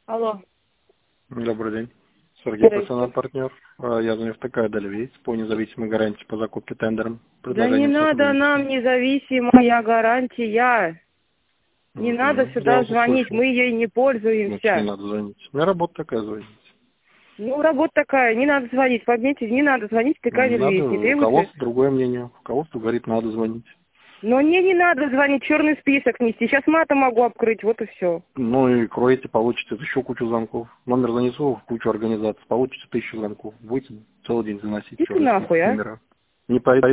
Алло. Добрый день. Сергей, профессиональный партнер. Я звоню в ТК «Эдельвейс» по независимой гарантии по закупке тендером. Да не надо нам независимая гарантия. Не надо сюда звонить, мы ей не пользуемся. Значит, не надо звонить. У меня работа такая, звонить. Ну, работа такая, не надо звонить, подметьте, не надо звонить в ТК «Эдельвейс». Надо, руководство другое мнение. Руководство говорит, надо звонить. Но мне не надо звонить, черный список нести. Сейчас матом могу обкрыть, вот и все. Ну и кроете, получите еще кучу звонков. Номер занесу в кучу организаций, получите 1000 звонков. Будете целый день заносить Иди ты нахуй, а? номера. Не пойдет.